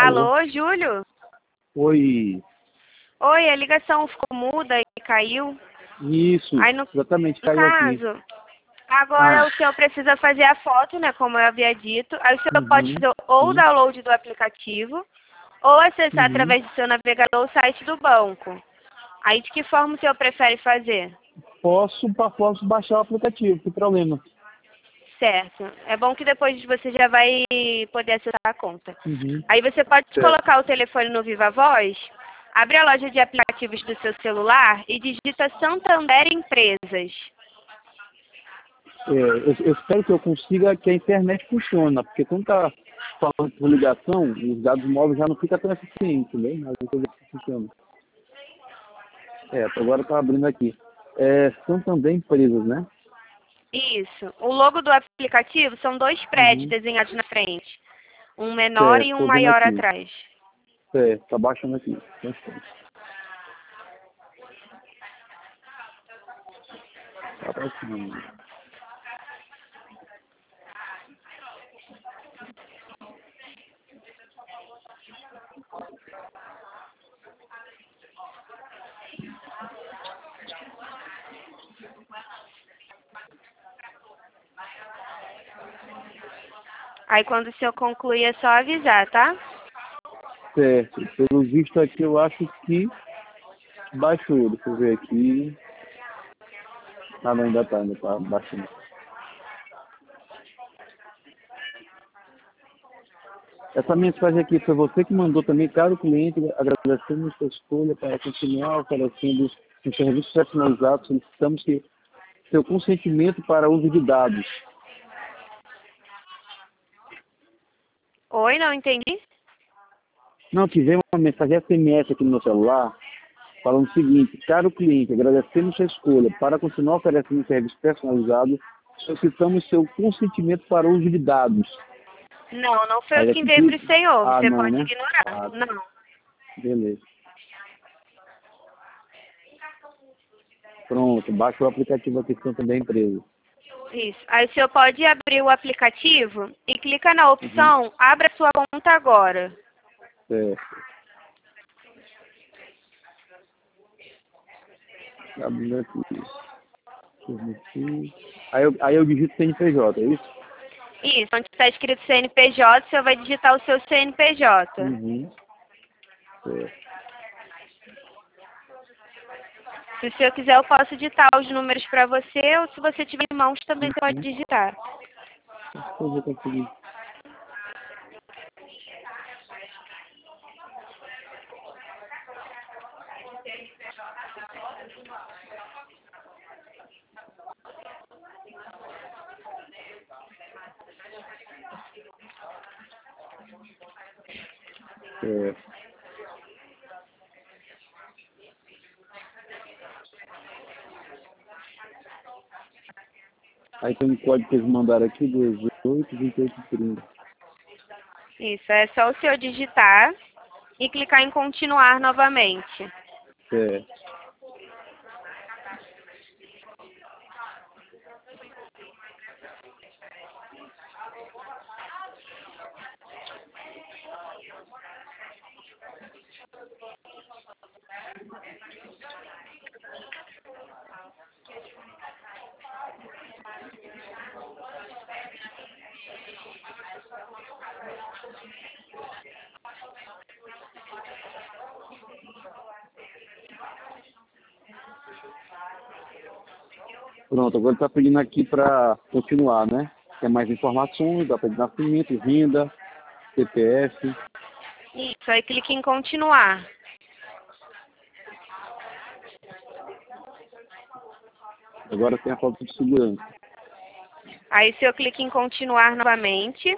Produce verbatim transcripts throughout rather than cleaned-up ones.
Alô? Alô, Júlio? Oi. Oi, a ligação ficou muda e caiu. Isso, Aí no, exatamente, no caiu aqui. caso, agora Ah, o senhor precisa fazer a foto, né, como eu havia dito. Aí o senhor pode uhum, fazer ou o sim, download do aplicativo, ou acessar uhum. através do seu navegador o site do banco. Aí de que forma o senhor prefere fazer? Posso, pa- posso baixar o aplicativo, sem problema. Certo. É bom que depois você já vai poder acessar a conta. Uhum, Aí você pode certo. colocar o telefone no Viva Voz, abre a loja de aplicativos do seu celular e digita Santander Empresas. É, eu, eu espero que eu consiga que a internet funcione, porque quando tá falando por ligação, os dados móveis já não ficam tão eficientes, entendeu? Mas eu vou ver se funciona. É, agora tá abrindo aqui. É, são também empresas, né? Isso. O logo do aplicativo são dois prédios Uhum, desenhados na frente. Um menor e certo, um tô vendo maior aqui. atrás. Certo, tá baixando aqui. Tá baixando. Aí quando o senhor concluir é só avisar, tá? Certo, pelo visto aqui eu acho que baixou, deixa eu ver aqui. Ah não, ainda tá, ainda tá baixando. Essa mensagem aqui foi você que mandou também, caro cliente, agradecemos sua escolha para continuar oferecendo um serviço personalizado, solicitamos que seu consentimento para uso de dados. Oi, não entendi? Não, tivemos uma mensagem S M S aqui no meu celular, falando o seguinte, caro cliente, agradecemos sua escolha para continuar oferecendo um serviço personalizado, solicitamos seu consentimento para uso de dados. Não, não foi eu Aí que aqui enviei para o diz, senhor. ah Você não, pode né? ignorar. Ah, Não. beleza. Pronto, baixa o aplicativo aqui que também empresa. Isso. Aí o senhor pode abrir o aplicativo e clica na Uhum. opção Abra sua conta agora. Certo. Abrindo aqui. Permitir. Aí eu, aí eu digito C N P J, é isso? Isso. Onde está escrito C N P J, o senhor vai digitar o seu C N P J. Uhum. Certo. Se o senhor quiser, eu posso digitar os números para você, ou se você tiver em mãos, também você pode Uhum. digitar. Eu vou conseguir. Certo. Aí tem um código que eles mandaram aqui, dezoito, vinte e oito, trinta. Isso. É só o senhor digitar e clicar em continuar novamente. Certo. Pronto, agora está pedindo aqui para continuar, né? Tem mais informações, data de nascimento, renda, C P F. Isso. Aí clique em continuar. Agora tem a foto de segurança. Aí o senhor clica em continuar novamente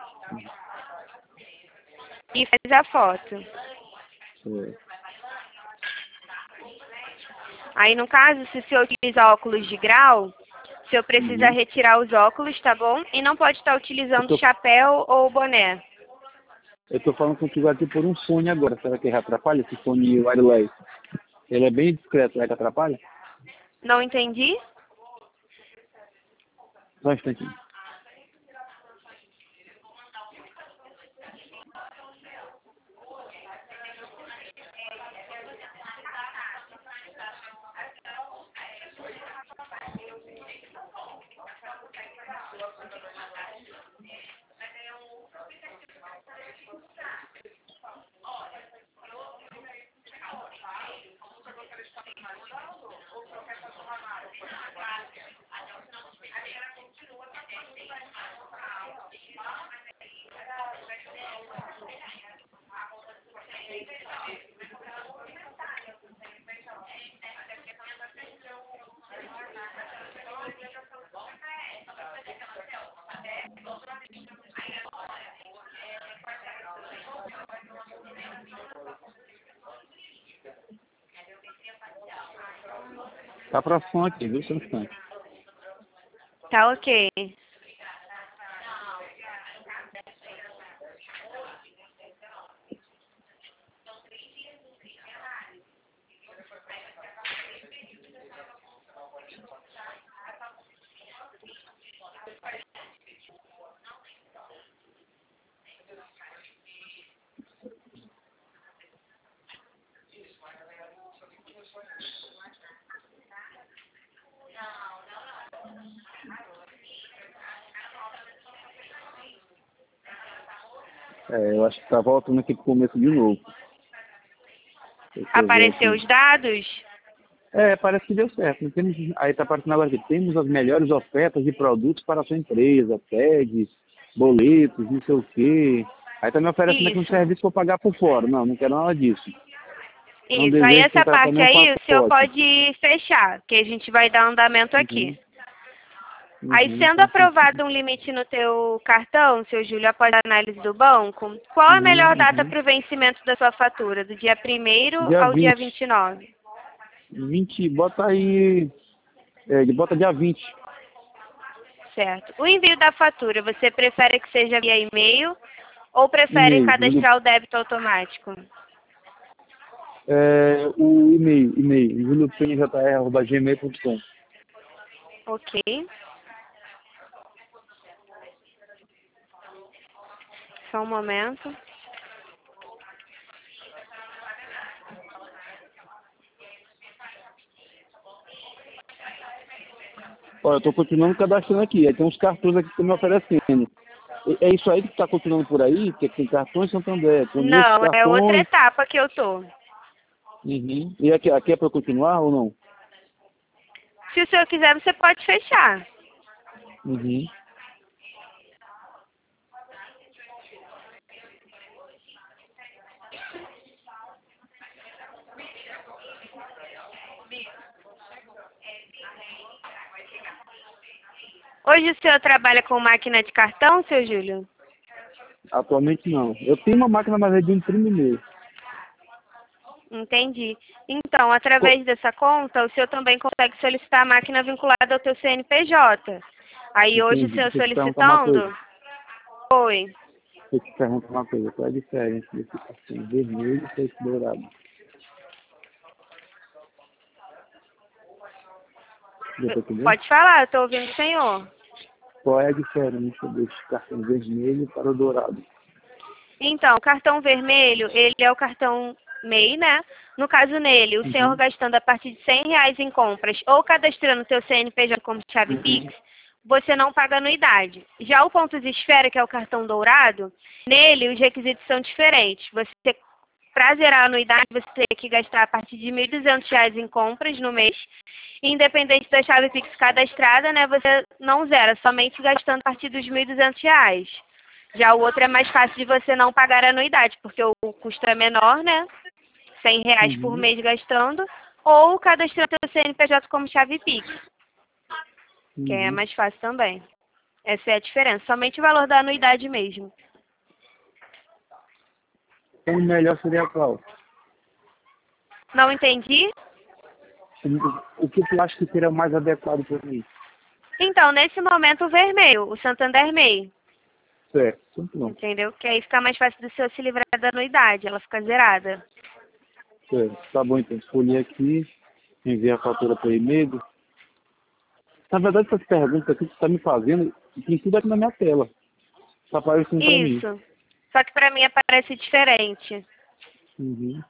e faz a foto. Certo. Aí, no caso, se o senhor utiliza óculos de grau, o senhor precisa Uhum. retirar os óculos, tá bom? E não pode estar Eu utilizando tô, chapéu ou boné. eu tô falando contigo aqui por um fone agora. Será que ele atrapalha esse fone wireless? Ele é bem discreto, será que atrapalha? Não entendi? Só um instantinho. Tá pra som aqui, viu, seu instante? Tá ok. É, eu acho que tá voltando aqui pro começo de novo. Deixa eu ver Apareceu aqui. os dados? É, parece que deu certo. Não temos, aí tá aparecendo agora aqui. Temos as melhores ofertas de produtos para a sua empresa, tags, boletos, não sei o quê. Aí tá me oferecendo aqui um Isso. serviço para pagar por fora. Não, não quero nada disso. Não Isso. Aí desejo essa contratar parte nenhum aí o senhor pacote. pode fechar, que a gente vai dar andamento aqui. Uhum, Aí, uhum, sendo faz sentido. aprovado um limite no teu cartão, seu Júlio, após a análise do banco, qual a Uhum, melhor data uhum. para o vencimento da sua fatura? Do dia primeiro Dia ao dia vinte, vinte e nove? vinte, bota aí, é, bota dia vinte. Certo. O envio da fatura, você prefere que seja via e-mail ou prefere E-mail, Júlio, cadastrar o débito automático? é, o e-mail, e-mail, juliopnjr arroba gmail ponto com. Ok. Só um momento. Olha, eu estou continuando cadastrando aqui. Aí tem uns cartões aqui que estão me oferecendo. É é isso aí que está continuando por aí? Que tem cartões Santander. Conheço Não, é outra cartões. etapa que eu tô. Uhum. E aqui, aqui é para continuar ou não? Se o senhor quiser, você pode fechar. Uhum. Hoje o senhor trabalha com máquina de cartão, seu Júlio? Atualmente não. Eu tenho uma máquina, mas é de imprimir mesmo. Entendi. Então, Co- através dessa conta, o senhor também consegue solicitar a máquina vinculada ao teu C N P J. Aí hoje o Entendi. senhor Deixa eu te perguntar uma coisa. solicitando, oi. Deixa eu te perguntar uma coisa. Qual é a diferença desse cartão vermelho e esse dourado? Deu para entender? Pode falar, eu estou ouvindo o senhor. Qual é a diferença desse cartão vermelho para o dourado? Então, o cartão vermelho, ele é o cartão M E I, né? No caso nele, o senhor Uhum. gastando a partir de cem reais em compras ou cadastrando o seu C N P J como chave Uhum. Pix, você não paga anuidade. Já o Pontos Esfera, que é o cartão dourado, nele os requisitos são diferentes. Você, para zerar a anuidade, você tem que gastar a partir de mil e duzentos reais em compras no mês. Independente da chave Pix cadastrada, né, você não zera, somente gastando a partir dos mil e duzentos reais. Já o outro é mais fácil de você não pagar a anuidade, porque o custo é menor, né? cem reais por Uhum. mês gastando, ou cadastrando o seu C N P J como chave Pix, que é Uhum. mais fácil também. Essa é a diferença, somente o valor da anuidade mesmo. Então, o melhor seria qual? Não entendi? O que tu acha que seria mais adequado para mim? Então, nesse momento, o vermelho, o Santander M E I, Certo, então pronto. entendeu? Que aí fica mais fácil do senhor se livrar da anuidade, ela fica zerada. Certo. Tá bom, então. Escolhi aqui, enviar a fatura por e-mail. Na verdade, essas perguntas aqui que você está me fazendo, tem tudo aqui na minha tela. Está aparecendo para mim. Isso. Só que para mim aparece diferente. Uhum.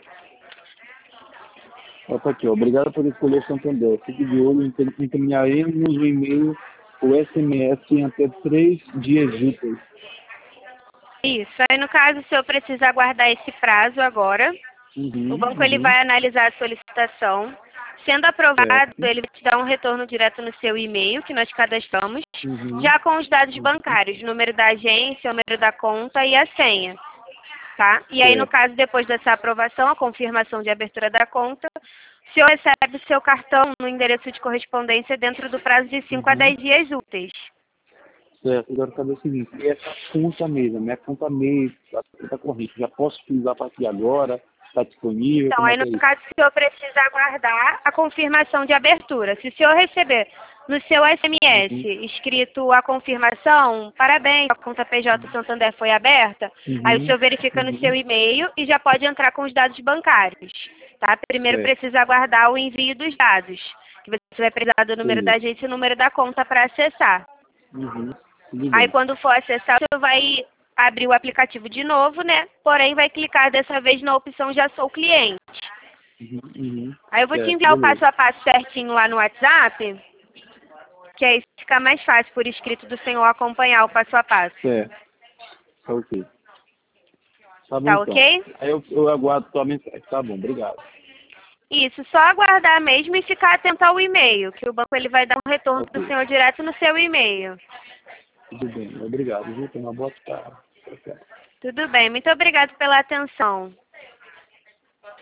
Ó, tá aqui, ó. Obrigado por escolher Santander. Fique de olho, encam- encaminharemos o e-mail, o S M S em até três dias úteis. Isso. Aí, no caso, o senhor precisa aguardar esse prazo agora. Uhum, O banco ele uhum, vai analisar a solicitação. Sendo aprovado, certo. ele vai te dar um retorno direto no seu e-mail, que nós cadastramos, Uhum, já com os dados uhum, bancários, número da agência, o número da conta e a senha. Tá? E aí, no certo. caso, depois dessa aprovação, a confirmação de abertura da conta, o senhor recebe o seu cartão no endereço de correspondência dentro do prazo de cinco a Uhum, dez dias úteis. certo. Agora saber o seguinte, e essa conta mesmo, minha conta mês, a conta corrente, já posso utilizar a partir de agora? Está disponível? Então, Como é aí que no é isso? caso, o senhor precisa aguardar a confirmação de abertura. Se o senhor receber no seu S M S Uhum, escrito a confirmação, parabéns, a conta P J Santander foi aberta, aí o uhum, senhor verifica no seu uhum, e-mail e já pode entrar com os dados bancários. Tá? Primeiro certo. precisa aguardar o envio dos dados, que você vai precisar do número da Beleza. agência e o número da conta para acessar. Uhum, tudo Aí bem. quando for acessar, o senhor vai abrir o aplicativo de novo, né? Porém, vai clicar dessa vez na opção Já Sou Cliente. Uhum, uhum, Aí eu vou te certo, enviar o beleza. passo a passo certinho lá no WhatsApp, que aí fica mais fácil por escrito do senhor acompanhar o passo a passo. Certo, tá ok. Tá bom Tá então. ok? Aí eu, eu aguardo tua mensagem. Tá bom, obrigado. Isso, só aguardar mesmo e ficar atento ao e-mail, que o banco ele vai dar um retorno do Ok, senhor direto no seu e-mail. tudo bem. Obrigado, viu? Tenha uma boa tarde. Tchau, tchau. Tudo bem, muito obrigado pela atenção.